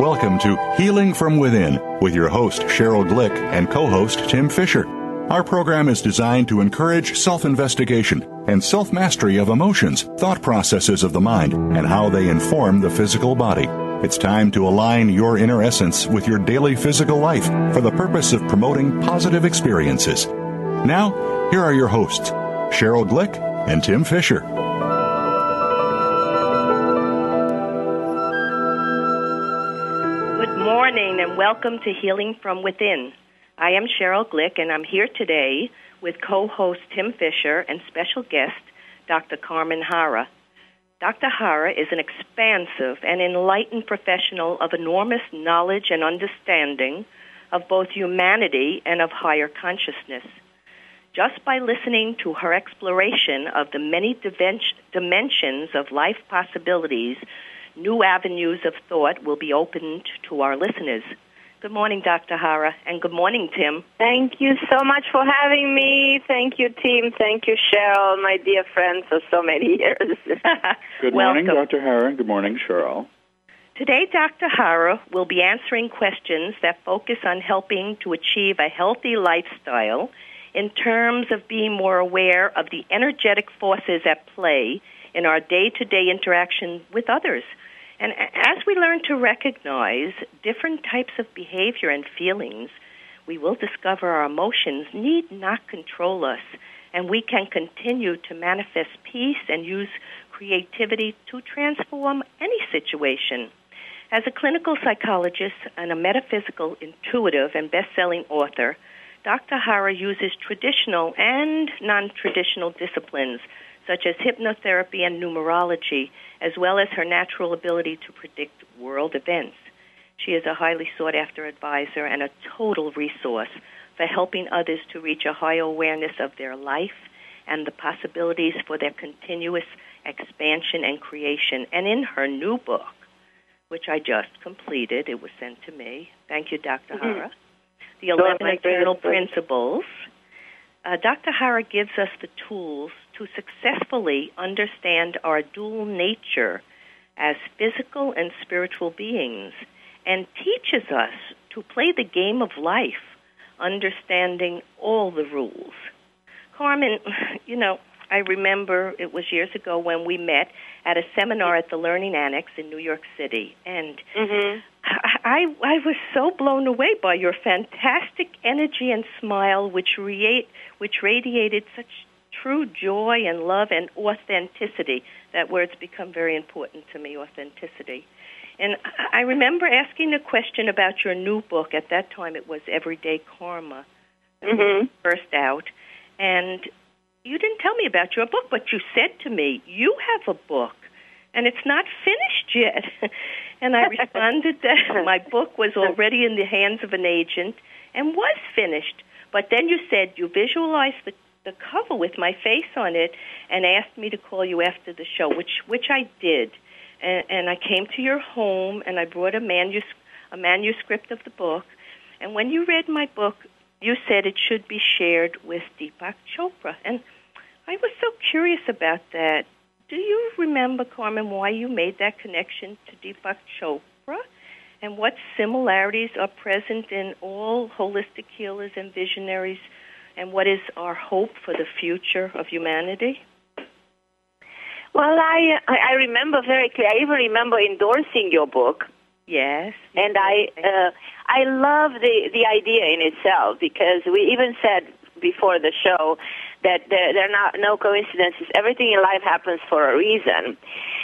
welcome to Healing from Within with your host, Cheryl Glick, and co-host, Tim Fisher. Our program is designed to encourage self-investigation and self-mastery of emotions, thought processes of the mind, and how they inform the physical body. It's time to align your inner essence with your daily physical life for the purpose of promoting positive experiences. Now, here are your hosts, Cheryl Glick and Tim Fisher. Good morning and welcome to Healing from Within. I am Cheryl Glick and I'm here today with co-host Tim Fisher and special guest Dr. Carmen Harra. Dr. Harra is an expansive and enlightened professional of enormous knowledge and understanding of both humanity and of higher consciousness. Just by listening to her exploration of the many dimensions of life possibilities, new avenues of thought will be opened to our listeners. Good morning, Dr. Harra, and good morning, Tim. Thank you so much for having me. Thank you, Tim. Thank you, Cheryl, my dear friend for so many years. Good morning, Dr. Harra. Good morning, Cheryl. Today, Dr. Harra will be answering questions that focus on helping to achieve a healthy lifestyle in terms of being more aware of the energetic forces at play in our day-to-day interaction with others. And as we learn to recognize different types of behavior and feelings, we will discover our emotions need not control us, and we can continue to manifest peace and use creativity to transform any situation. As a clinical psychologist and a metaphysical intuitive and best-selling author, Dr. Harra uses traditional and non-traditional disciplines such as hypnotherapy and numerology, as well as her natural ability to predict world events. She is a highly sought-after advisor and a total resource for helping others to reach a higher awareness of their life and the possibilities for their continuous expansion and creation. And in her new book, which I just completed, it was sent to me. Thank you, Dr. Harra. The 11 Eternal Principles. Dr. Harra gives us the tools to successfully understand our dual nature as physical and spiritual beings and teaches us to play the game of life, understanding all the rules. Carmen, I remember it was years ago when we met at a seminar at the Learning Annex in New York City, and I was so blown away by your fantastic energy and smile, which radiated such true joy and love and authenticity. That word's become very important to me, authenticity. And I remember asking a question about your new book. At that time, it was Everyday Karma, first out. And you didn't tell me about your book, but you said to me, you have a book, and it's not finished yet. And I responded that my book was already in the hands of an agent and was finished. But then you said you visualized the cover with my face on it and asked me to call you after the show, which I did. And I came to your home, and I brought a manuscript of the book. And when you read my book, you said it should be shared with Deepak Chopra. And I was so curious about that. Do you remember, Carmen, why you made that connection to Deepak Chopra? And what similarities are present in all holistic healers and visionaries? And what is our hope for the future of humanity? Well, I remember very clearly. I even remember endorsing your book. Yes. And I love the idea in itself, because we even said before the show that there are not no coincidences. Everything in life happens for a reason.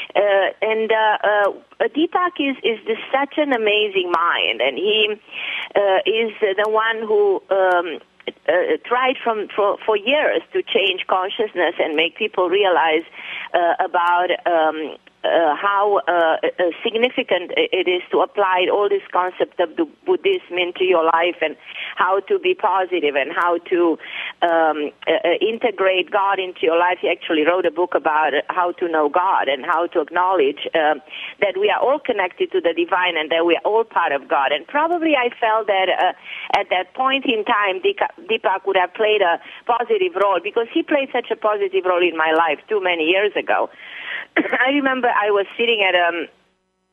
Deepak is such an amazing mind, and he is the one who tried for years to change consciousness and make people realize about how significant it is to apply all this concept of the Buddhism into your life, and how to be positive and how to integrate God into your life. He actually wrote a book about how to know God and how to acknowledge that we are all connected to the divine and that we are all part of God. And probably I felt that at that point in time, Deepak would have played a positive role, because he played such a positive role in my life too many years ago. I remember I was sitting at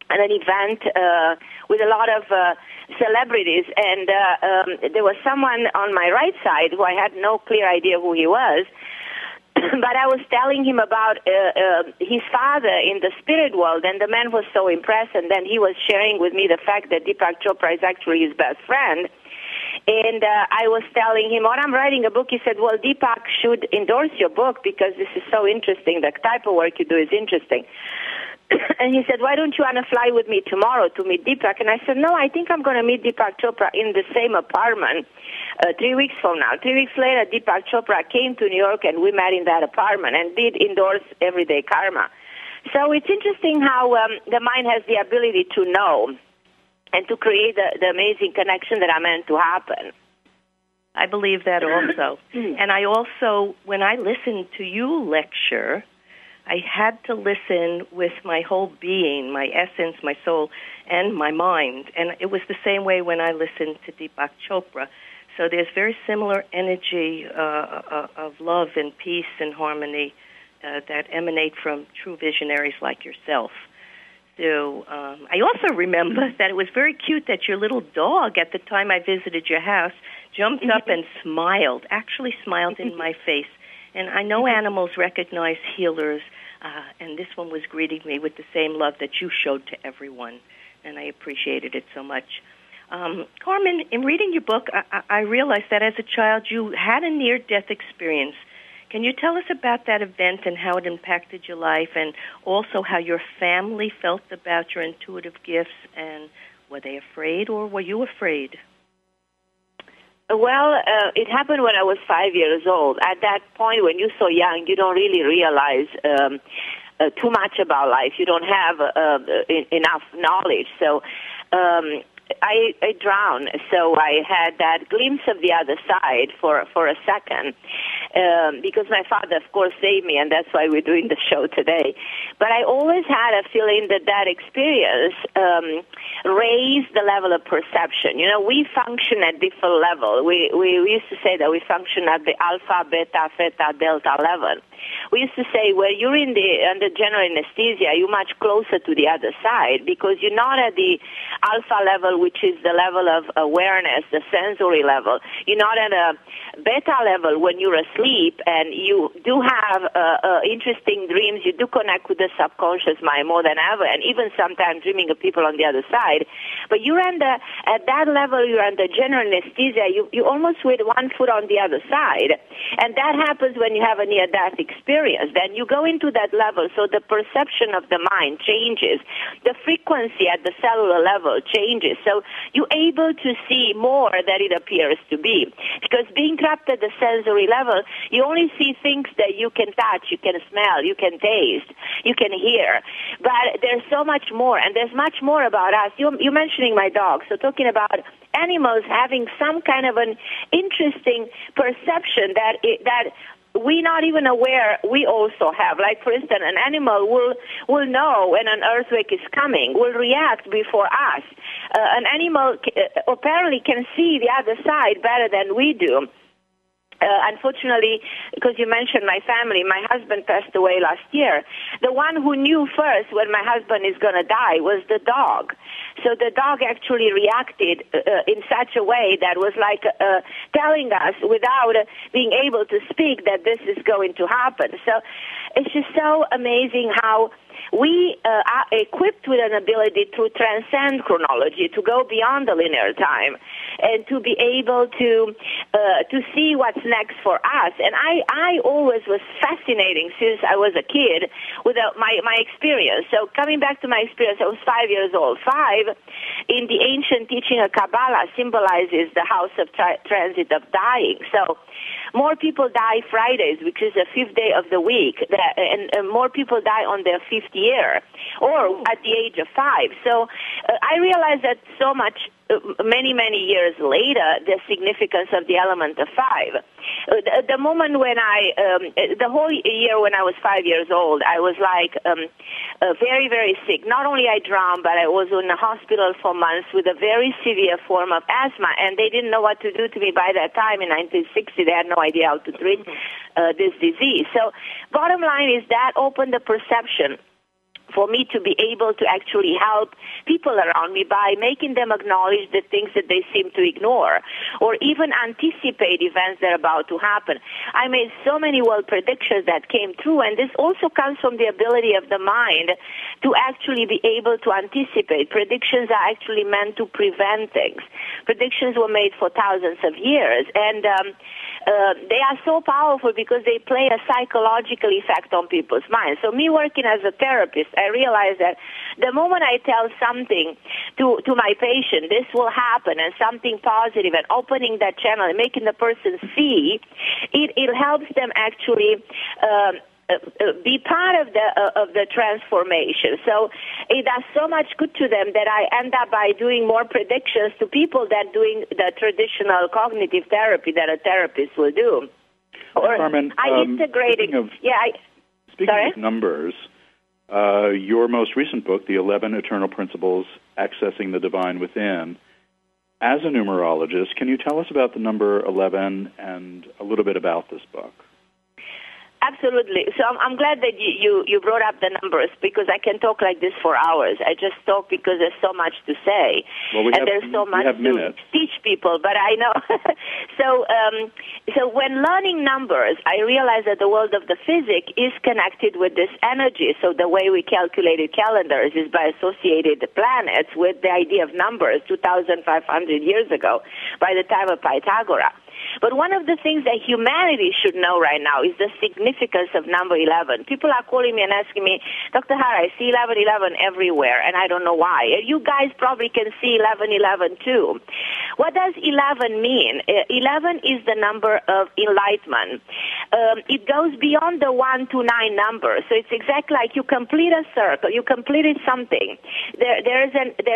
at an event with a lot of celebrities, and there was someone on my right side who I had no clear idea who he was. But I was telling him about his father in the spirit world, and the man was so impressed, and then he was sharing with me the fact that Deepak Chopra is actually his best friend. And I was telling him, I'm writing a book. He said, well, Deepak should endorse your book because this is so interesting. The type of work you do is interesting. And he said, why don't you want to fly with me tomorrow to meet Deepak? And I said, no, I think I'm going to meet Deepak Chopra in the same apartment 3 weeks from now. 3 weeks later, Deepak Chopra came to New York, and we met in that apartment and did endorse Everyday Karma. So it's interesting how the mind has the ability to know and to create the amazing connection that are meant to happen. I believe that also. And I also, when I listened to you lecture, I had to listen with my whole being, my essence, my soul, and my mind. And it was the same way when I listened to Deepak Chopra. So there's very similar energy of love and peace and harmony that emanate from true visionaries like yourself. So I also remember that it was very cute that your little dog, at the time I visited your house, jumped up and smiled, actually smiled in my face. And I know animals recognize healers, and this one was greeting me with the same love that you showed to everyone, and I appreciated it so much. Carmen, in reading your book, I realized that as a child you had a near-death experience. Can you tell us about that event and how it impacted your life, and also how your family felt about your intuitive gifts, and were they afraid or were you afraid? Well, it happened when I was 5 years old. At that point, when you're so young, you don't really realize too much about life. You don't have enough knowledge. So I drowned. So I had that glimpse of the other side for a second, because my father, of course, saved me, and that's why we're doing the show today. But I always had a feeling that experience raised the level of perception. You know, we function at different levels. We used to say that we function at the alpha, beta, theta, delta level. We used to say, well, you're under general anesthesia, you're much closer to the other side because you're not at the alpha level, which is the level of awareness, the sensory level. You're not at a beta level when you're asleep, and you do have interesting dreams. You do connect with the subconscious mind more than ever, and even sometimes dreaming of people on the other side. But you're at that level, you're under general anesthesia. You almost with one foot on the other side. And that happens when you have a near-death experience. Then you go into that level, so the perception of the mind changes. The frequency at the cellular level changes. So you're able to see more than it appears to be. Because being trapped at the sensory level, you only see things that you can touch, you can smell, you can taste, you can hear. But there's so much more, and there's much more about us. You're mentioning my dog, so talking about animals having some kind of an interesting perception that we're not even aware we also have. Like, for instance, an animal will know when an earthquake is coming, will react before us. An animal apparently can see the other side better than we do. Unfortunately, because you mentioned my family, my husband passed away last year. The one who knew first when my husband is going to die was the dog. So the dog actually reacted in such a way that was like telling us without being able to speak that this is going to happen. So it's just so amazing how we are equipped with an ability to transcend chronology, to go beyond the linear time, and to be able to see what's next for us. And I always was fascinating since I was a kid with my experience. So coming back to my experience, I was 5 years old. 5 in the ancient teaching of Kabbalah symbolizes the house of transit of dying. So more people die Fridays, which is the 5th day of the week, and more people die on their 5th year or at the age of 5. So I realized that so much, many years later, the significance of the element of 5. The moment when the whole year when I was 5 years old, I was like very, very sick. Not only I drowned, but I was in the hospital for months with a very severe form of asthma, and they didn't know what to do to me by that time in 1960. They had no idea how to treat this disease. So bottom line is that opened the perception for me to be able to actually help people around me by making them acknowledge the things that they seem to ignore, or even anticipate events that are about to happen. I made so many predictions that came true, and this also comes from the ability of the mind to actually be able to anticipate. Predictions are actually meant to prevent things. Predictions were made for thousands of years, and they are so powerful because they play a psychological effect on people's minds. So me working as a therapist, I realized that the moment I tell something to my patient, this will happen, and something positive, and opening that channel and making the person see, it helps them actually be part of the transformation. So it does so much good to them that I end up by doing more predictions to people than doing the traditional cognitive therapy that a therapist will do. Or Carmen, I integrated. Speaking of numbers, your most recent book, The 11 Eternal Principles, Accessing the Divine Within. As a numerologist, can you tell us about the number 11 and a little bit about this book? Absolutely. So I'm glad that you brought up the numbers, because I can talk like this for hours. I just talk because there's so much to say, there's so much to teach people. But I know. So when learning numbers, I realized that the world of the physics is connected with this energy. So the way we calculated calendars is by associating the planets with the idea of numbers 2,500 years ago, by the time of Pythagoras. But one of the things that humanity should know right now is the significance of number 11. People are calling me and asking me, Dr. Hara, I see 1111 everywhere, and I don't know why. You guys probably can see 1111 too. What does 11 mean? 11 is the number of enlightenment. It goes beyond the 1 to 9 number. So it's exactly like you complete a circle. You completed something. There's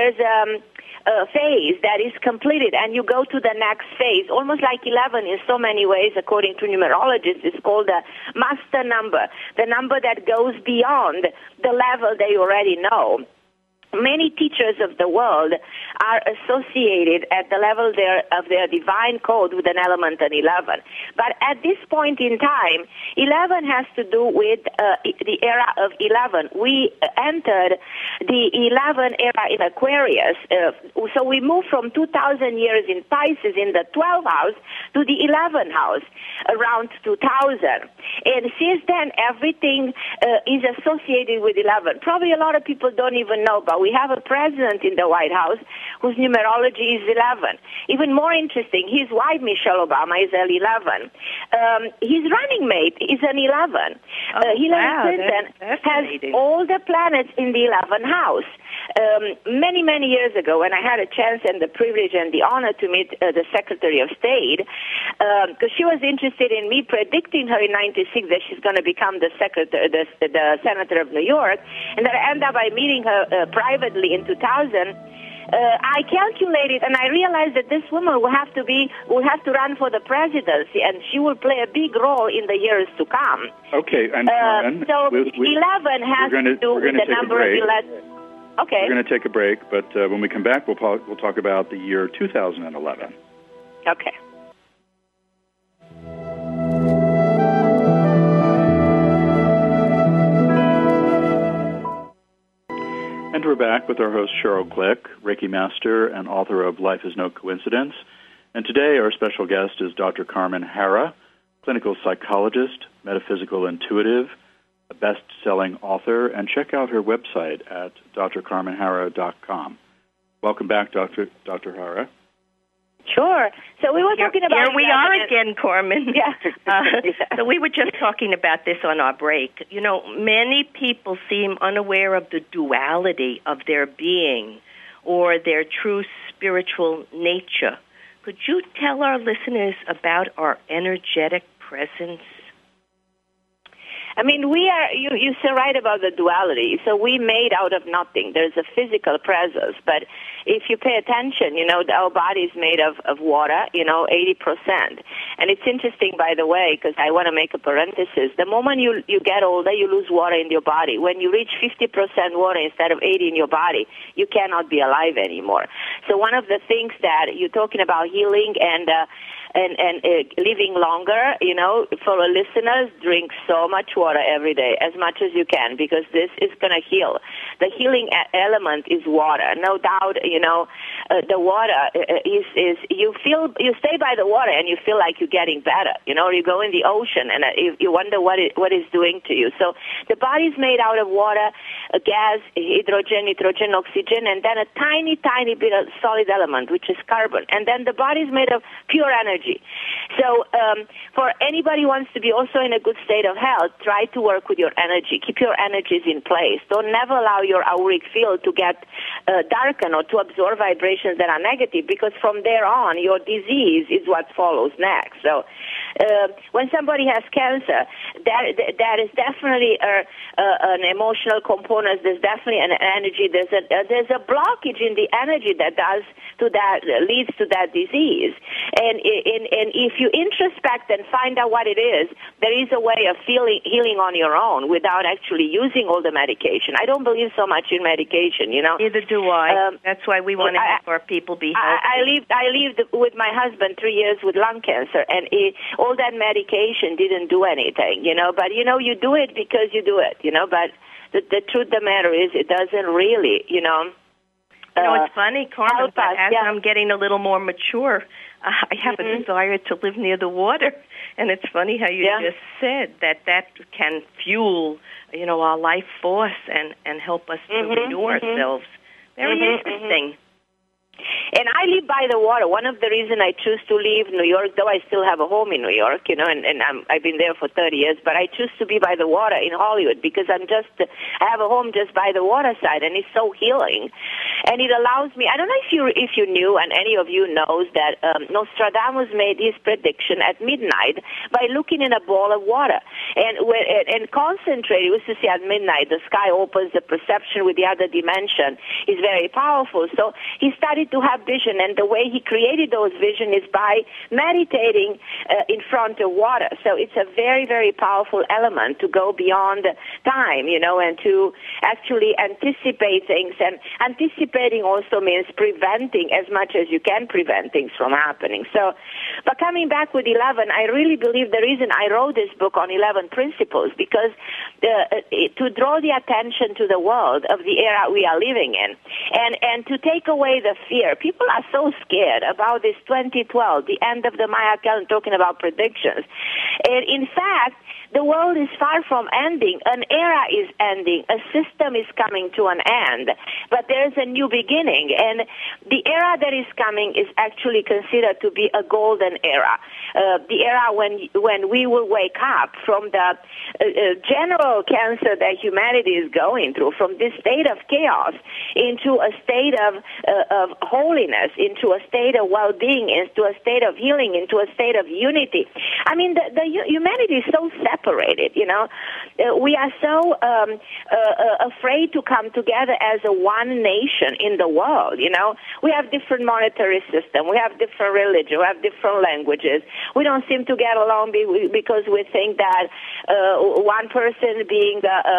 a phase that is completed, and you go to the next phase, almost like 11 in so many ways, according to numerologists. It's called the master number, the number that goes beyond the level they already know. Many teachers of the world are associated at the level of their divine code with an element of 11. But at this point in time, 11 has to do with the era of 11. We entered the 11 era in Aquarius. So we moved from 2,000 years in Pisces in the 12th house to the 11th house around 2000. And since then, everything is associated with 11. Probably a lot of people don't even know, but we have a president in the White House whose numerology is 11. Even more interesting, his wife, Michelle Obama, is an 11. His running mate is an 11. Hillary Clinton has all the planets in the 11th house. Many, many years ago, when I had a chance and the privilege and the honor to meet the Secretary of State, because she was interested in me predicting her in 96 that she's going to become the Senator of New York, and that I ended up by meeting her privately in 2000. I calculated and I realized that this woman will have to run for the presidency, and she will play a big role in the years to come. Okay, and so 11 has to do with the number of 11. Okay. We're going to take a break, but when we come back, we'll talk about the year 2011. Okay. And we're back with our host, Cheryl Glick, Reiki Master and author of Life is No Coincidence. And today our special guest is Dr. Carmen Hara, clinical psychologist, metaphysical intuitive, a best-selling author, and check out her website at drcarmenhara.com. Welcome back, Dr. Hara. Sure. So we were talking about... Here we are again, Carmen. Yeah. So we were just talking about this on our break. You know, many people seem unaware of the duality of their being or their true spiritual nature. Could you tell our listeners about our energetic presence? I mean, we are, you're so right about the duality. So we made out of nothing. There's a physical presence. But if you pay attention, you know, our body is made of water, 80%. And it's interesting, by the way, because I want to make a parenthesis. The moment you get older, you lose water in your body. When you reach 50% water instead of 80 in your body, you cannot be alive anymore. So one of the things that you're talking about healing and living longer, for our listeners, drink so much water every day, as much as you can, because this is going to heal. The healing element is water, no doubt. The water is you stay by the water and you feel like you're getting better. You go in the ocean and you wonder what it's doing to you. So the body's made out of water, gas, hydrogen, nitrogen, oxygen, and then a tiny, tiny bit of solid element, which is carbon. And then the body's made of pure energy. So for anybody who wants to be also in a good state of health, try to work with your energy. Keep your energies in place. Don't never allow your auric field to get darkened or to absorb vibrations that are negative, because from there on, your disease is what follows next. So when somebody has cancer, that is definitely an emotional component. There's definitely an energy. There's a blockage in the energy that leads to that disease. And if you introspect and find out what it is, there is a way of healing on your own without actually using all the medication. I don't believe so much in medication, Neither do I. That's why we want to help our people be healthy. I lived with my husband 3 years with lung cancer, and all that medication didn't do anything, But, you do it because you do it, But the truth of the matter is it doesn't really, it's funny, Carmen, but as I'm getting a little more mature, I have a desire to live near the water. And it's funny how you just said that can fuel, our life force and help us to renew ourselves. Very interesting. And I live by the water. One of the reasons I choose to leave New York, though I still have a home in New York, and I've been there for 30 years, but I choose to be by the water in Hollywood because I have a home just by the waterside, and it's so healing. And it allows me, I don't know if you knew, and any of you knows, that Nostradamus made his prediction at midnight by looking in a bowl of water. And concentrating, we used to see at midnight, the sky opens, the perception with the other dimension is very powerful. So he started to have vision, and the way he created those vision is by meditating in front of water. So it's a very, very powerful element to go beyond time, and to actually anticipate things. And anticipating also means preventing as much as you can prevent things from happening. So, but coming back with 11, I really believe the reason I wrote this book on 11 principles, because to draw the attention to the world of the era we are living in, and to take away the fear. People are so scared about this 2012, the end of the Maya calendar, talking about predictions. And in fact, the world is far from ending. An era is ending. A system is coming to an end. But there's a new beginning. And the era that is coming is actually considered to be a golden era. The era when we will wake up from the general cancer that humanity is going through, from this state of chaos into a state of holiness, into a state of well-being, into a state of healing, into a state of unity. I mean, the humanity is so separated, We are so afraid to come together as a one nation in the world, We have different monetary system. We have different religion. We have different languages. We don't seem to get along because we think that one person being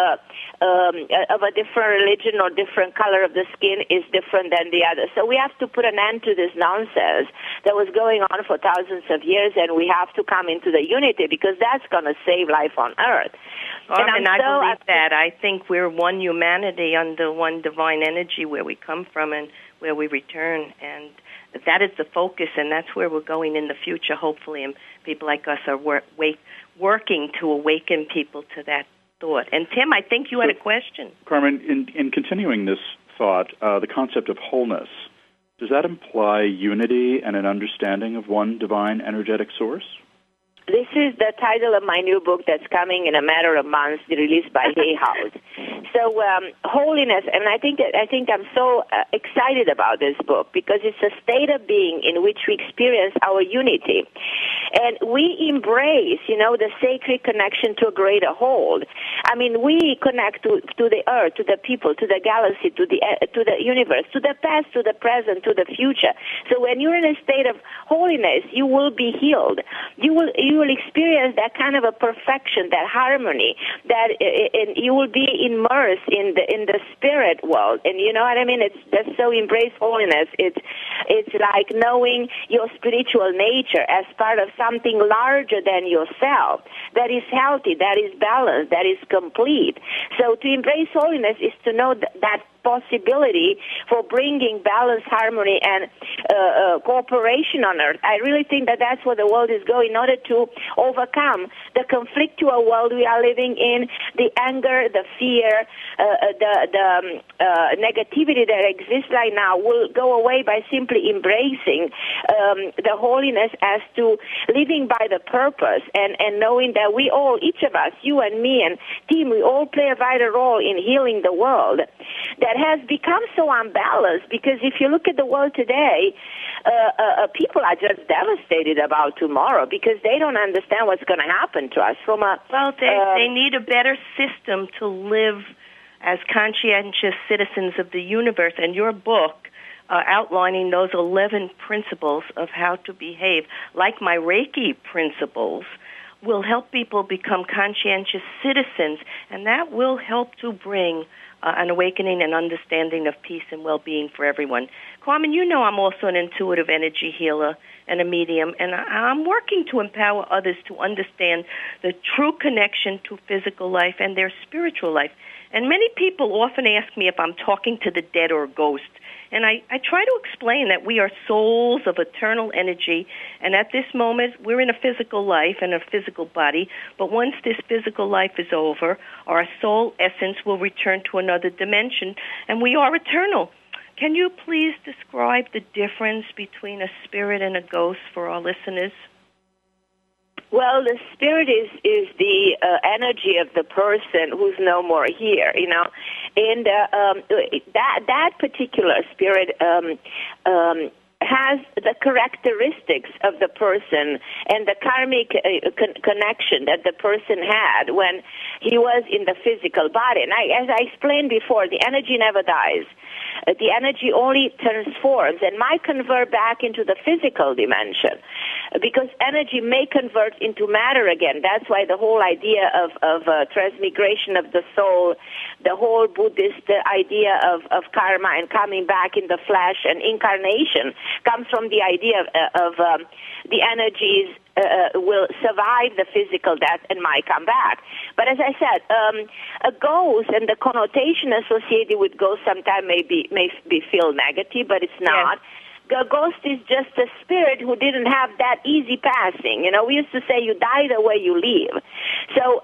of a different religion or different color of the skin is different than the other. So we have to put an end to this nonsense that was going on for thousands of years, and we have to come into the unity, because that's going to save life on Earth. And I believe that. I think we're one humanity under one divine energy where we come from and where we return, and that is the focus, and that's where we're going in the future, hopefully, and people like us are working to awaken people to that thought. And Tim, I think you had a question. Carmen, in continuing this thought, the concept of wholeness, does that imply unity and an understanding of one divine energetic source? This is the title of my new book that's coming in a matter of months, released by Hay House. So holiness, and I think I'm so excited about this book because it's a state of being in which we experience our unity. And we embrace, the sacred connection to a greater whole. I mean, we connect to the earth, to the people, to the galaxy, to the universe, to the past, to the present, to the future. So when you're in a state of holiness, you will be healed. You will experience that kind of a perfection, that harmony, and you will be immersed in the spirit world. And you know what I mean? That's so embrace holiness. It's like knowing your spiritual nature as part of something larger than yourself, that is healthy, that is balanced, that is complete. So to embrace holiness is to know that possibility for bringing balance, harmony, and cooperation on earth. I really think that that's where the world is going in order to overcome the conflictual world we are living in, the anger, the fear, the negativity that exists right now will go away by simply embracing the holiness as to living by the purpose and knowing that we all, each of us, you and me and team, we all play a vital role in healing the world that has become so unbalanced, because if you look at the world today, people are just devastated about tomorrow because they don't understand what's going to happen to us. They need a better system to live as conscientious citizens of the universe, and your book outlining those 11 principles of how to behave, like my Reiki principles, will help people become conscientious citizens, and that will help to bring an awakening and understanding of peace and well-being for everyone. Carmen, you know I'm also an intuitive energy healer and a medium, and I'm working to empower others to understand the true connection to physical life and their spiritual life. And many people often ask me if I'm talking to the dead or a ghost. And I try to explain that we are souls of eternal energy, and at this moment we're in a physical life and a physical body, but once this physical life is over, our soul essence will return to another dimension, and we are eternal. Can you please describe the difference between a spirit and a ghost for our listeners? Well, the spirit is the energy of the person who's no more here, and that particular spirit has the characteristics of the person and the karmic connection that the person had when he was in the physical body. And as I explained before, the energy never dies. The energy only transforms and might convert back into the physical dimension, because energy may convert into matter again. That's why the whole idea of transmigration of the soul, the whole Buddhist idea of karma and coming back in the flesh and incarnation comes from the idea of the energies will survive the physical death and might come back. But as I said, a ghost and the connotation associated with ghost sometimes may feel negative, but it's not. Yes. A ghost is just a spirit who didn't have that easy passing. We used to say you die the way you live. So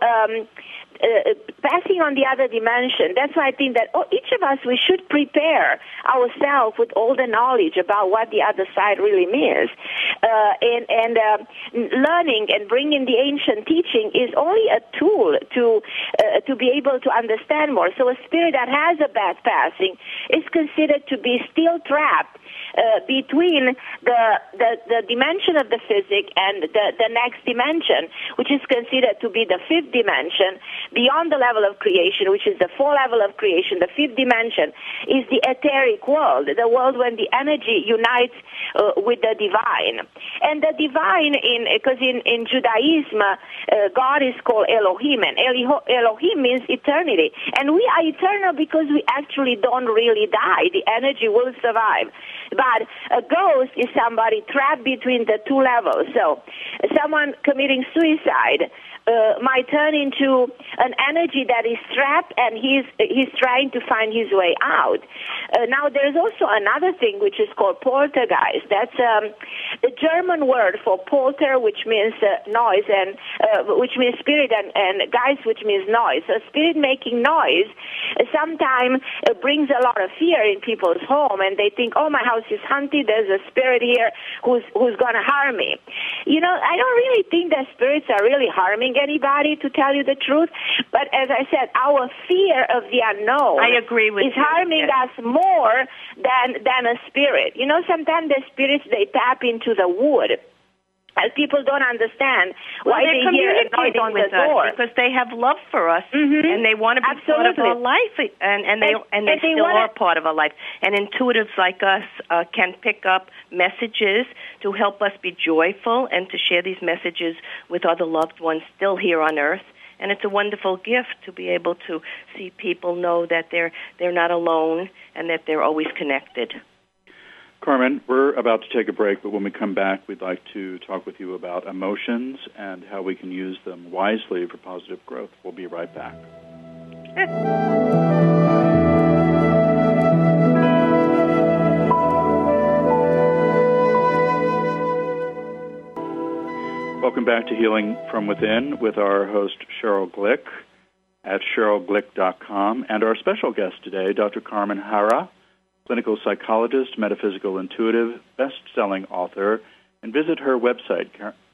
passing on the other dimension, that's why I think that each of us, we should prepare ourselves with all the knowledge about what the other side really means. And learning and bringing the ancient teaching is only a tool to be able to understand more. So a spirit that has a bad passing is considered to be still trapped between the dimension of the physic and the next dimension, which is considered to be the fifth dimension, beyond the level of creation, which is the fourth level of creation. The fifth dimension is the etheric world, the world when the energy unites with the divine. And the divine, because in Judaism, God is called Elohim, and Elohim means eternity. And we are eternal because we actually don't really die. The energy will survive. But a ghost is somebody trapped between the two levels. So someone committing suicide might turn into an energy that is trapped, and he's trying to find his way out. Now, there's also another thing which is called poltergeist. That's the German word for polter, which means noise, and which means spirit, and geist, which means noise. So spirit making noise sometimes brings a lot of fear in people's home, and they think, oh, my house is haunted, there's a spirit here who's going to harm me. I don't really think that spirits are really harming anybody, to tell you the truth. But as I said, our fear of the unknown is harming us more than a spirit. Sometimes the spirits, they tap into the wood. And people don't understand why they hear a noise on the door. Because they have love for us, and they want to be part of our life, and they still are part of our life. And intuitives like us can pick up messages to help us be joyful and to share these messages with other loved ones still here on Earth. And it's a wonderful gift to be able to see people know that they're not alone and that they're always connected. Carmen, we're about to take a break, but when we come back, we'd like to talk with you about emotions and how we can use them wisely for positive growth. We'll be right back. Welcome back to Healing from Within with our host, Cheryl Glick, at CherylGlick.com, and our special guest today, Dr. Carmen Harra, clinical psychologist, metaphysical intuitive, best-selling author, and visit her website,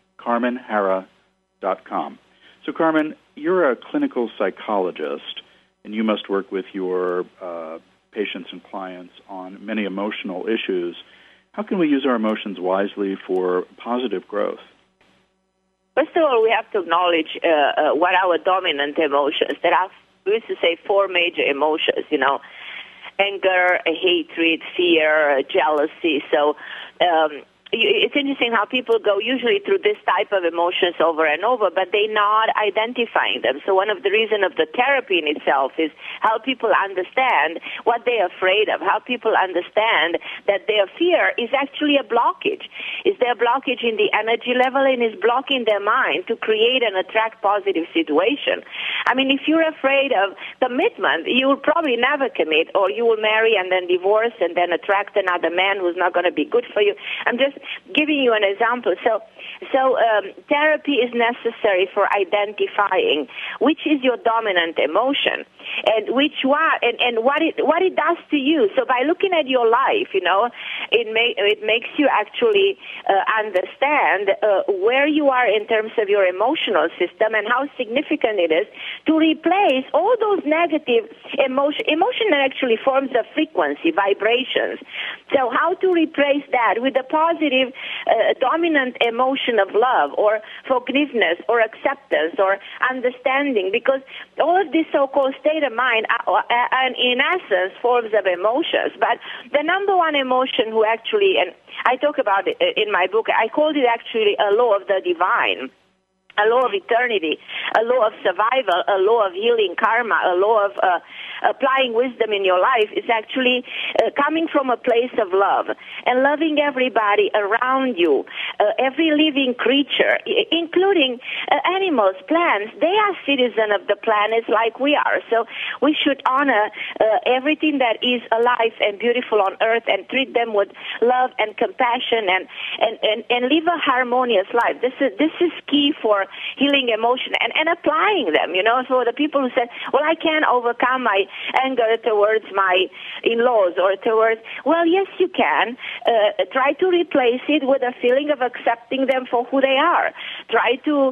CarmenHarra.com. So, Carmen, you're a clinical psychologist, and you must work with your patients and clients on many emotional issues. How can we use our emotions wisely for positive growth? First of all, we have to acknowledge what our dominant emotions. There are, we used to say, 4 major emotions, anger, hatred, fear, jealousy. So it's interesting how people go usually through this type of emotions over and over, but they're not identifying them. So one of the reasons of the therapy in itself is how people understand what they're afraid of, how people understand that their fear is actually a blockage. Is there a blockage in the energy level and is blocking their mind to create and attract positive situation? I mean, if you're afraid of commitment, you will probably never commit, or you will marry and then divorce and then attract another man who's not going to be good for you. I'm just giving you an example. So therapy is necessary for identifying which is your dominant emotion and which one and what it does to you. So by looking at your life, it makes you actually understand where you are in terms of your emotional system and how significant it is to replace all those negative emotion. Emotion actually forms a frequency, vibrations. So how to replace that with a positive dominant emotion of love or forgiveness or acceptance or understanding, because all of this so-called state of mind are in essence forms of emotions. But the number one emotion who actually, and I talk about it in my book, I called it actually a law of the divine, a law of eternity, a law of survival, a law of healing karma, a law of applying wisdom in your life is actually coming from a place of love and loving everybody around you, every living creature, including animals, plants. They are citizens of the planet like we are. So we should honor everything that is alive and beautiful on earth and treat them with love and compassion and live a harmonious life. This is key for healing emotion and applying them, so the people who said, well, I can't overcome my anger towards my in-laws or towards, well, yes, you can. Try to replace it with a feeling of accepting them for who they are. Try to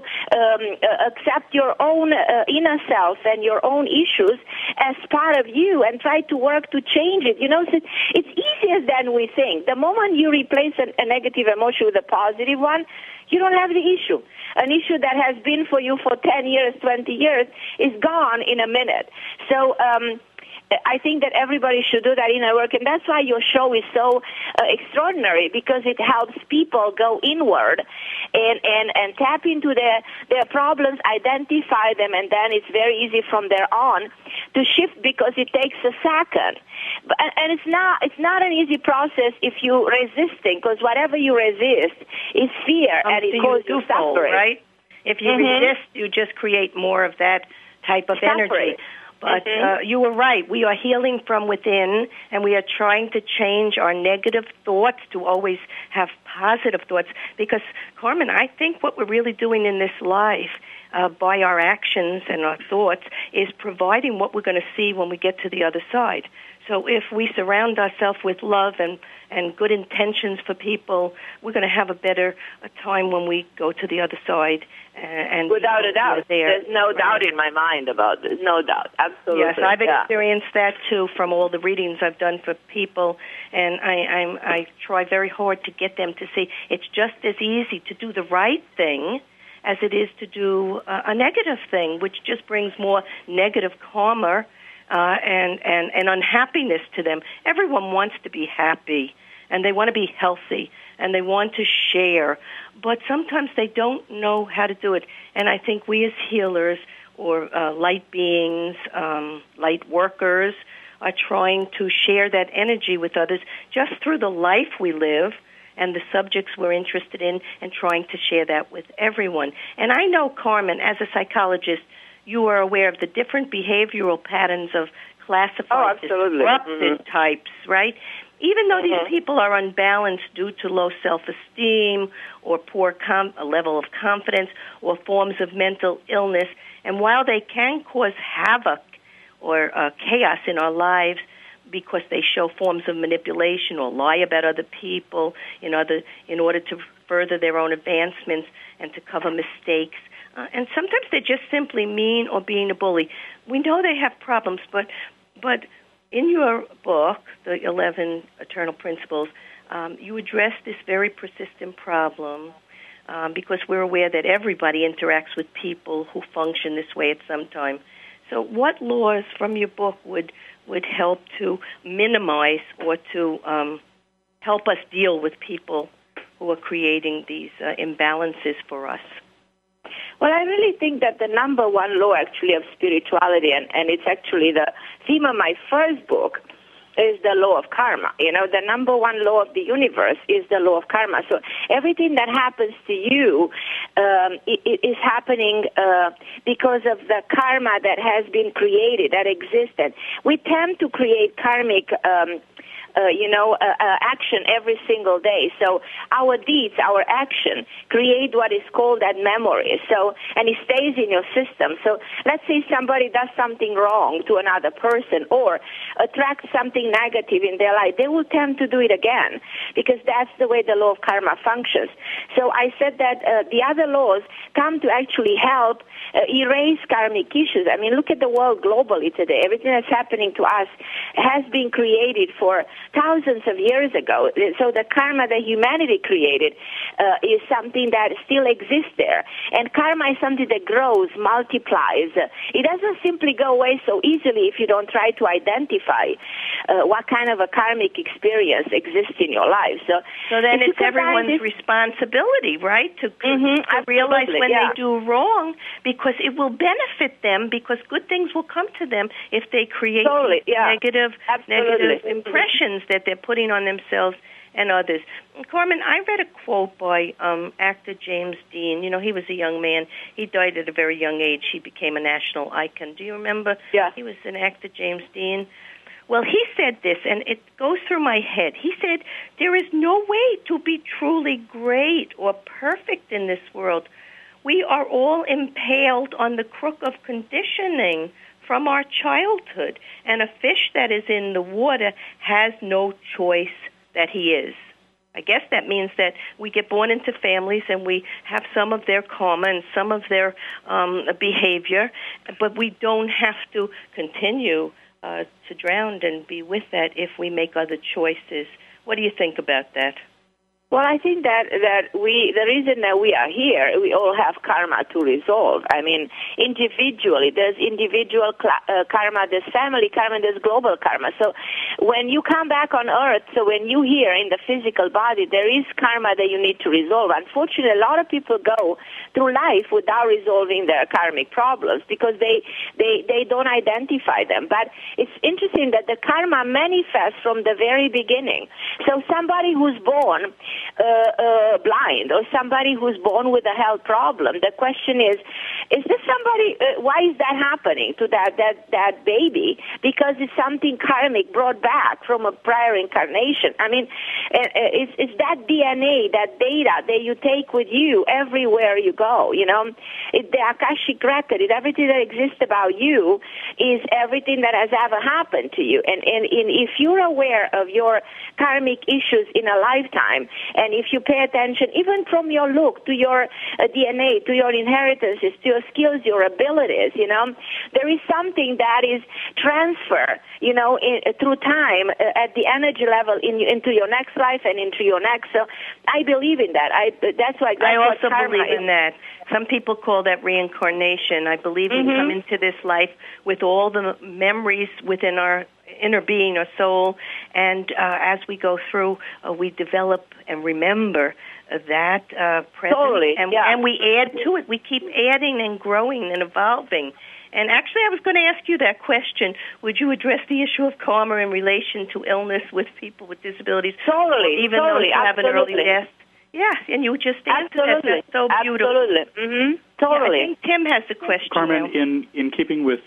accept your own inner self and your own issues as part of you and try to work to change it. So it's easier than we think. The moment you replace a negative emotion with a positive one, you don't have the issue. An issue that has been for you for 10 years, 20 years is gone in a minute. So I think that everybody should do that inner work, and that's why your show is so extraordinary, because it helps people go inward and tap into their problems, identify them, and then it's very easy from there on to shift, because it takes a second. And it's not an easy process if you're resisting, because whatever you resist is fear, and it causes you suffering. Right? If you resist, you just create more of that type of energy. But you were right. We are healing from within, and we are trying to change our negative thoughts to always have positive thoughts. Because, Carmen, I think what we're really doing in this life by our actions and our thoughts is providing what we're going to see when we get to the other side. So if we surround ourselves with love and good intentions for people, we're going to have a time when we go to the other side. And without a doubt. There's no doubt in my mind about this. No doubt. Absolutely. Yes, I've experienced that, too, from all the readings I've done for people. And I try very hard to get them to see it's just as easy to do the right thing as it is to do a negative thing, which just brings more negative karma and unhappiness to them. Everyone wants to be happy, and they want to be healthy, and they want to share, but sometimes they don't know how to do it. And I think we as healers or light beings, light workers, are trying to share that energy with others just through the life we live and the subjects we're interested in, and trying to share that with everyone. And I know, Carmen, as a psychologist, you are aware of the different behavioral patterns of classified disrupted types, right? Even though these people are unbalanced due to low self-esteem or poor a level of confidence or forms of mental illness, and while they can cause havoc or chaos in our lives because they show forms of manipulation or lie about other people in order to further their own advancements and to cover mistakes, and sometimes they're just simply mean or being a bully. We know they have problems, but in your book, The 11 Eternal Principles, you address this very persistent problem because we're aware that everybody interacts with people who function this way at some time. So what laws from your book would help to minimize or to help us deal with people who are creating these imbalances for us? Well, I really think that the number one law, actually, of spirituality, and it's actually the theme of my first book, is the law of karma. You know, the number one law of the universe is the law of karma. So everything that happens to you it is happening because of the karma that has been created, that existed. We tend to create karmic action every single day. So our deeds, our action, create what is called that memory. So, and it stays in your system. So let's say somebody does something wrong to another person or attracts something negative in their life, they will tend to do it again because that's the way the law of karma functions. So I said that the other laws come to actually help erase karmic issues. I mean, look at the world globally today. Everything that's happening to us has been created for thousands of years ago. So the karma that humanity created is something that still exists there. And karma is something that grows, multiplies. It doesn't simply go away so easily if you don't try to identify what kind of a karmic experience exists in your life. So then it's everyone's responsibility, right, to realize when they do wrong, because it will benefit them, because good things will come to them if they create negative impressions that they're putting on themselves and others. Carmen, I read a quote by actor James Dean. You know, he was a young man. He died at a very young age. He became a national icon. Do you remember? Yeah. He was an actor, James Dean. Well, he said this, and it goes through my head. He said, there is no way to be truly great or perfect in this world. We are all impaled on the crook of conditioning from our childhood, and a fish that is in the water has no choice that he is. I guess that means that we get born into families and we have some of their karma and some of their behavior, but we don't have to continue to drown and be with that if we make other choices. What do you think about that? Well, I think that the reason that we are here, we all have karma to resolve. I mean, individually, there's individual karma, there's family karma, there's global karma. So when you come back on Earth, so when you here in the physical body, there is karma that you need to resolve. Unfortunately, a lot of people go through life without resolving their karmic problems because they don't identify them. But it's interesting that the karma manifests from the very beginning. So somebody who's born blind or somebody who's born with a health problem, the question is this somebody, why is that happening to that baby? Because it's something karmic brought back from a prior incarnation. I mean, it's that DNA, that data that you take with you everywhere you go, you know. The Akashic record, everything that exists about you is everything that has ever happened to you. And if you're aware of your karmic issues in a lifetime, and if you pay attention, even from your look to your DNA, to your inheritances, to your skills, your abilities, you know, there is something that is transferred, you know, through time at the energy level into your next life and into your next. So I believe in that. That's why. I also believe in that. Some people call that reincarnation. I believe we come into this life with all the memories within our inner being or soul, and as we go through, we develop and remember that present, totally. And we add to it. We keep adding and growing and evolving. And actually, I was going to ask you that question. Would you address the issue of karma in relation to illness with people with disabilities? Totally. Even though you have an early death? Yeah, and you just answered that. That's so beautiful. Absolutely. Totally. Yeah, I think Tim has the question. Carmen, in keeping with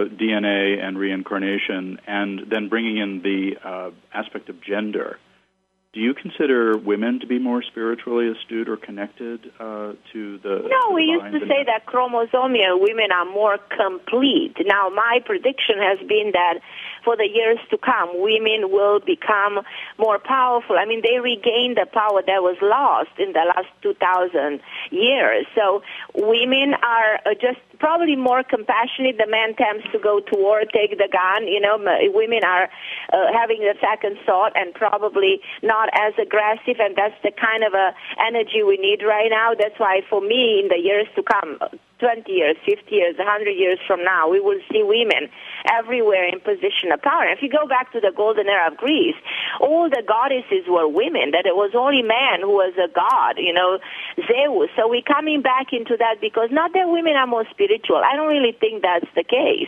DNA and reincarnation, and then bringing in the aspect of gender, do you consider women to be more spiritually astute or connected to the? No, we used to say that chromosomally women are more complete. Now, my prediction has been that for the years to come, women will become more powerful. I mean, they regained the power that was lost in the last 2,000 years. So women are just probably more compassionate. The man tends to go to war, take the gun. You know, women are having a second thought and probably not as aggressive, and that's the kind of energy we need right now. That's why, for me, in the years to come, 20 years, 50 years, 100 years from now, we will see women everywhere in position of power. If you go back to the golden era of Greece, all the goddesses were women, that it was only man who was a god, you know, Zeus. So we're coming back into that because not that women are more spiritual. I don't really think that's the case.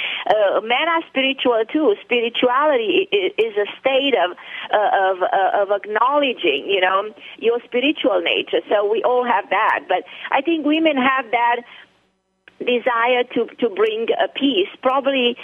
Men are spiritual too. Spirituality is a state of acknowledging, you know, your spiritual nature. So we all have that. But I think women have that desire to bring peace, probably,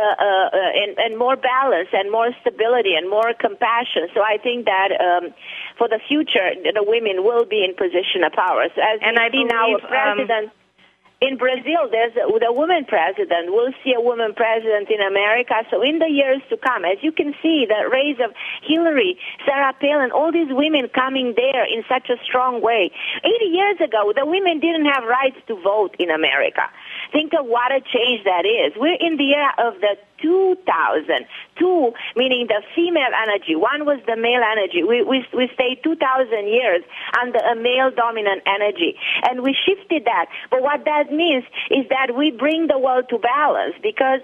and more balance and more stability and more compassion. So I think that for the future, the women will be in position of power. So as we see now, a president. In Brazil, there's the woman president. We'll see a woman president in America. So in the years to come, as you can see, the rise of Hillary, Sarah Palin, all these women coming there in such a strong way. 80 years ago, the women didn't have rights to vote in America. Think of what a change that is. We're in the era of the 2000. Two, meaning the female energy. One was the male energy. We stayed 2,000 years under a male-dominant energy, and we shifted that. But what that means is that we bring the world to balance because,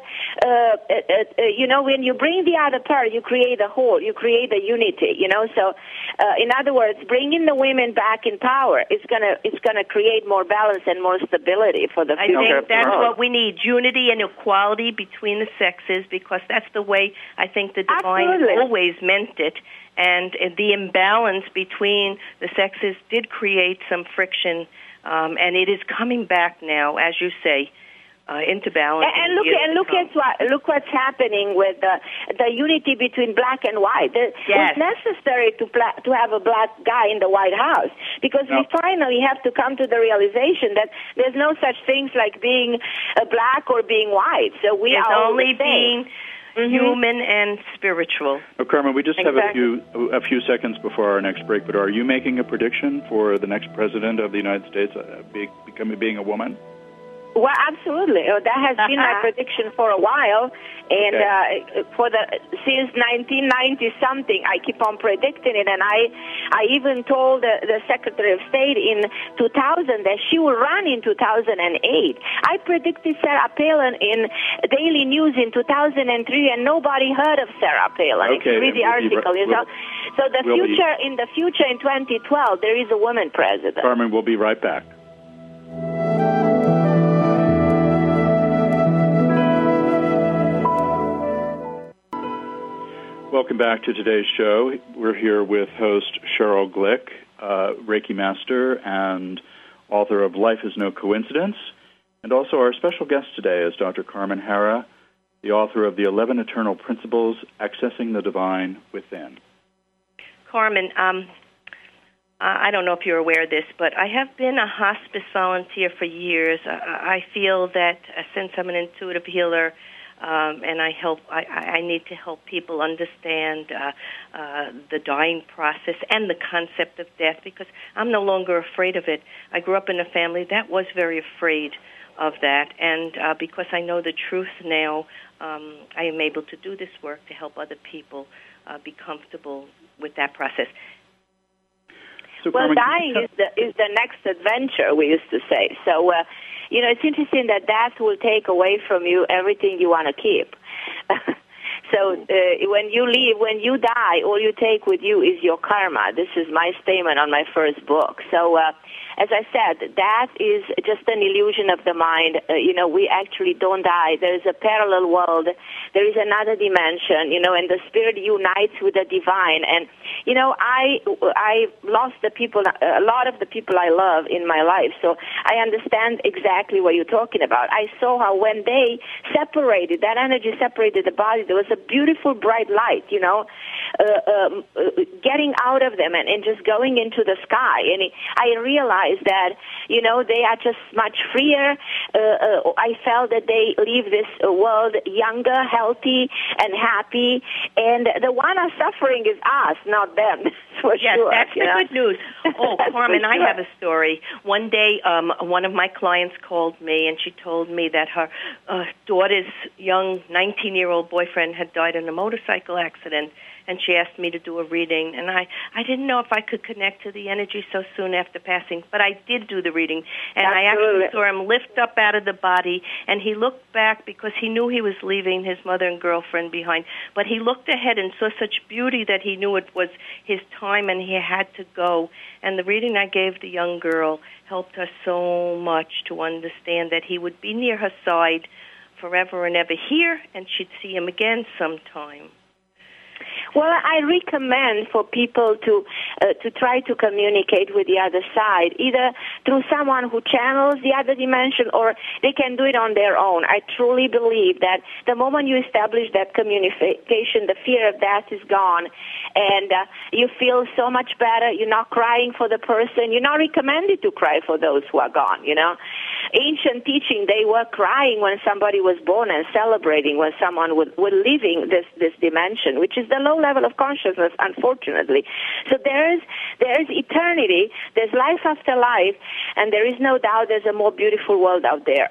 you know, when you bring the other part, you create a whole, you create a unity, you know. So, in other words, bringing the women back in power, it's gonna create more balance and more stability for the future. I think that's what we need, unity and equality between the sexes, because that's the way I think the divine always meant it. And the imbalance between the sexes did create some friction, and it is coming back now, as you say, into balance. And look what's happening with the unity between black and white. It was necessary to have a black guy in the White House because we finally have to come to the realization that there's no such things like being black or being white. So we are only being human and spiritual. Oh, Carmen, we just have a few seconds before our next break, but are you making a prediction for the next president of the United States being a woman? Well, absolutely. That has been my prediction for a while, and since 1990 something, I keep on predicting it. And I even told the Secretary of State in 2000 that she will run in 2008. I predicted Sarah Palin in Daily News in 2003, and nobody heard of Sarah Palin. If you read the article, so in the future in 2012, there is a woman president. Carmen, we'll be right back. Welcome back to today's show. We're here with host Cheryl Glick, Reiki Master and author of Life is No Coincidence. And also our special guest today is Dr. Carmen Harra, the author of The 11 Eternal Principles, Accessing the Divine Within. Carmen, I don't know if you're aware of this, but I have been a hospice volunteer for years. I feel that since I'm an intuitive healer, and I need to help people understand the dying process and the concept of death, because I'm no longer afraid of it. I grew up in a family that was very afraid of that, and because I know the truth now, I am able to do this work to help other people be comfortable with that process. So, well, Carmen, dying is the next adventure, we used to say. So, it's interesting that death will take away from you everything you want to keep. So when you die, all you take with you is your karma. This is my statement on my first book. So as I said, that is just an illusion of the mind. We actually don't die. There is a parallel world. There is another dimension, and the spirit unites with the divine. And, I lost a lot of the people I love in my life, so I understand exactly what you're talking about. I saw how when they separated, that energy separated the body, there was a beautiful bright light, getting out of them and just going into the sky. And I realized that, they are just much freer. I felt that they leave this world younger, healthy, and happy. And the one are suffering is us, not them, for yes, sure. Yes, that's the good news. Oh, Carmen, sure. I have a story. One day, one of my clients called me, and she told me that her daughter's young 19-year-old boyfriend had died in a motorcycle accident, and she asked me to do a reading. And I didn't know if I could connect to the energy so soon after passing, but I did do the reading. And Absolutely. I actually saw him lift up out of the body, and he looked back because he knew he was leaving his mother and girlfriend behind. But he looked ahead and saw such beauty that he knew it was his time and he had to go. And the reading I gave the young girl helped her so much to understand that he would be near her side forever and ever here, and she'd see him again sometime. Well, I recommend for people to try to communicate with the other side, either through someone who channels the other dimension, or they can do it on their own. I truly believe that the moment you establish that communication, the fear of death is gone, and you feel so much better. You're not crying for the person. You're not recommended to cry for those who are gone, Ancient teaching, they were crying when somebody was born and celebrating when someone was leaving this dimension, which is the low level of consciousness, unfortunately. So there is eternity, there's life after life, and there is no doubt there's a more beautiful world out there.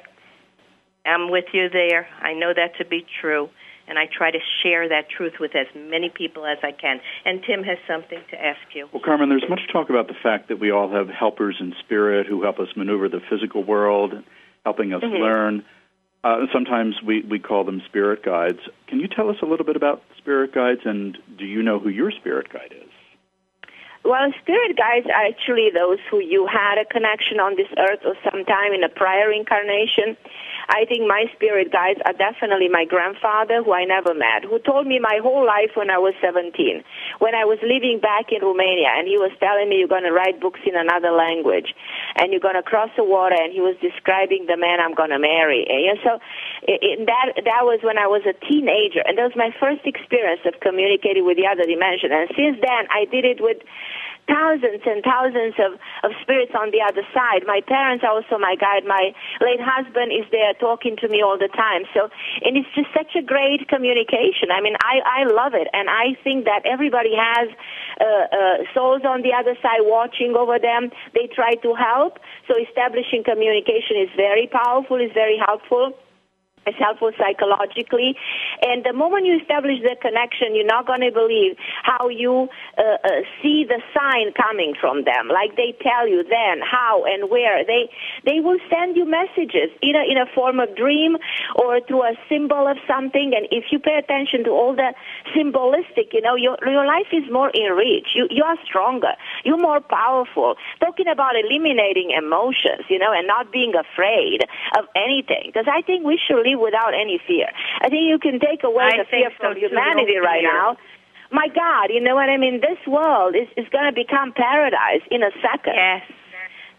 I'm with you there. I know that to be true, and I try to share that truth with as many people as I can. And Tim has something to ask you. Well, Carmen, there's much talk about the fact that we all have helpers in spirit who help us maneuver the physical world, helping us learn. Sometimes we call them spirit guides. Can you tell us a little bit about spirit guides, and do you know who your spirit guide is? Well, spirit guides are actually those who you had a connection on this earth or sometime in a prior incarnation. I think my spirit guides are definitely my grandfather, who I never met, who told me my whole life when I was 17, when I was living back in Romania, and he was telling me, you're going to write books in another language, and you're going to cross the water, and he was describing the man I'm going to marry. And so that was when I was a teenager, and that was my first experience of communicating with the other dimension. And since then, I did it with thousands and thousands of spirits on the other side. My parents are also my guide. My late husband is there talking to me all the time. So, and it's just such a great communication. I mean, I love it, and I think that everybody has souls on the other side watching over them. They try to help. So establishing communication is very powerful, is very helpful. It's helpful psychologically. And the moment you establish the connection, you're not going to believe how you see the sign coming from them. Like they tell you then, how and where. They will send you messages, either in a form of dream or through a symbol of something. And if you pay attention to all the symbolistic, your life is more enriched. You are stronger. You're more powerful. Talking about eliminating emotions, and not being afraid of anything. Because I think we should live without any fear. I think you can take away the fear from humanity right now. My God, you know what I mean? This world is going to become paradise in a second. Yes.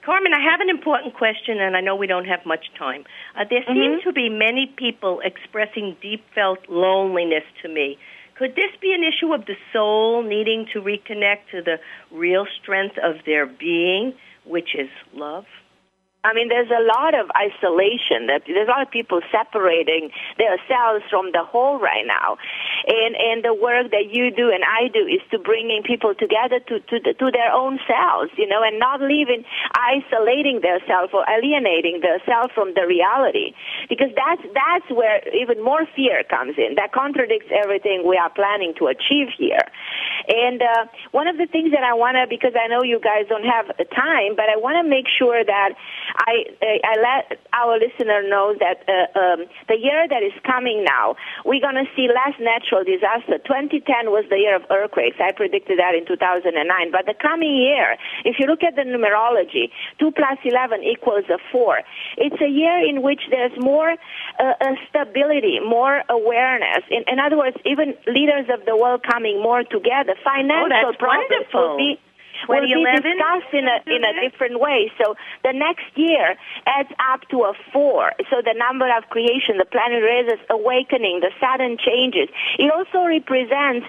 Carmen, I have an important question, and I know we don't have much time. There seem to be many people expressing deep felt loneliness to me. Could this be an issue of the soul needing to reconnect to the real strength of their being, which is love? I mean, there's a lot of isolation. There's a lot of people separating themselves from the whole right now. And the work that you do and I do is to bringing people together to their own selves, and not isolating themselves or alienating themselves from the reality. Because that's where even more fear comes in. That contradicts everything we are planning to achieve here. And one of the things that I want to, because I know you guys don't have time, but I want to make sure that I let our listener know that the year that is coming now, we're going to see less natural disaster. 2010 was the year of earthquakes. I predicted that in 2009. But the coming year, if you look at the numerology, 2 + 11 = 4. It's a year in which there's more stability, more awareness. In other words, even leaders of the world coming more together. Financial problems will be discussed in a different way. So the next year adds up to a 4. So the number of creation, the planet raises, awakening, the sudden changes. It also represents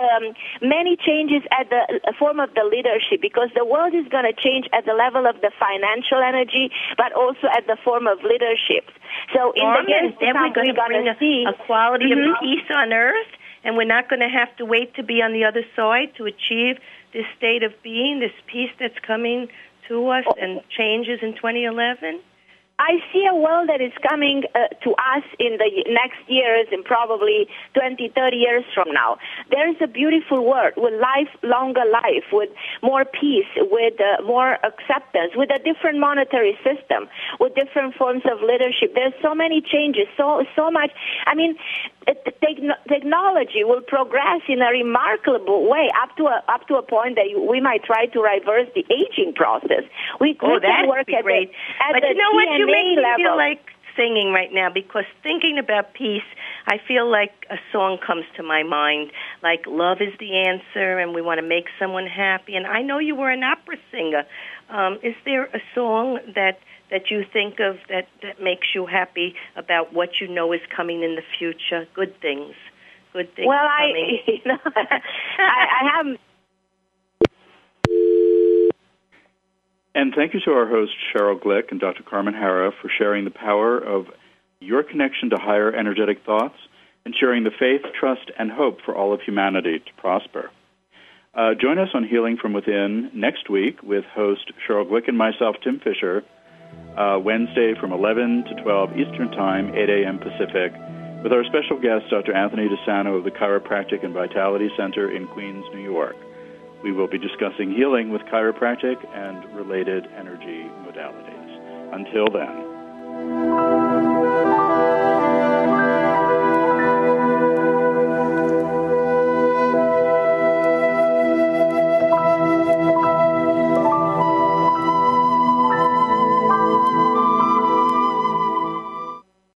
many changes at the form of the leadership, because the world is going to change at the level of the financial energy, but also at the form of leadership. So in the years to come, we're going to see a quality of peace on Earth, and we're not going to have to wait to be on the other side to achieve this state of being, this peace that's coming to us and changes in 2011? I see a world that is coming to us in the next years and probably 20, 30 years from now. There is a beautiful world with longer life, with more peace, with more acceptance, with a different monetary system, with different forms of leadership. There's so many changes, so much. I mean, technology will progress in a remarkable way up to a point that we might try to reverse the aging process. We can work at great. But you know what? You make me feel like singing right now, because thinking about peace, I feel like a song comes to my mind, like love is the answer and we want to make someone happy. And I know you were an opera singer. Is there a song that you think of that makes you happy about what you know is coming in the future? Good things coming. Well, I have... And thank you to our hosts, Cheryl Glick and Dr. Carmen Harra, for sharing the power of your connection to higher energetic thoughts and sharing the faith, trust, and hope for all of humanity to prosper. Join us on Healing from Within next week with host Cheryl Glick and myself, Tim Fisher, Wednesday from 11 to 12 Eastern Time, 8 a.m. Pacific, with our special guest, Dr. Anthony DeSano of the Chiropractic and Vitality Center in Queens, New York. We will be discussing healing with chiropractic and related energy modalities. Until then.